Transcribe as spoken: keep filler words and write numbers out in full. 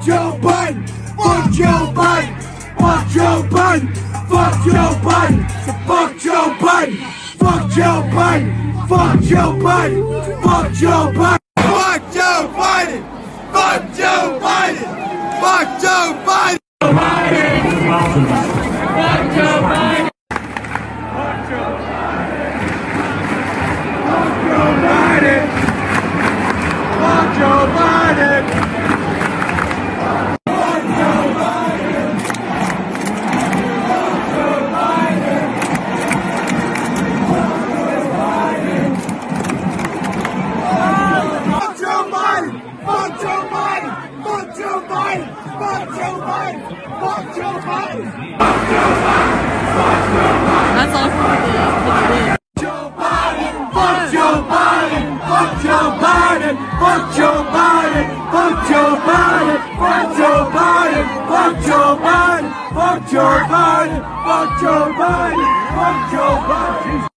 Joe Biden. Fuck Joe Biden. Fuck Joe Biden. Fuck Joe Biden. Fuck Joe Biden. Fuck Joe Biden. Fuck Joe Biden. Fuck Joe Biden. Fuck Joe Biden. Fuck Joe Biden. Fuck Joe Biden. Fuck Joe Biden. Fuck Joe Biden! Fuck Joe Biden! Fuck Joe Biden! Fuck Joe Biden! Fuck Joe Biden! Fuck Joe Biden! Fuck Joe Biden! That's all for the, for the win. Joe Biden! Fuck Joe Biden! Fuck Joe Biden! Fuck Joe Biden! Fuck Joe Biden! Fuck Joe Biden! Fuck Joe Biden! Fuck Joe Biden! Fuck Joe Biden! Fuck Joe Biden!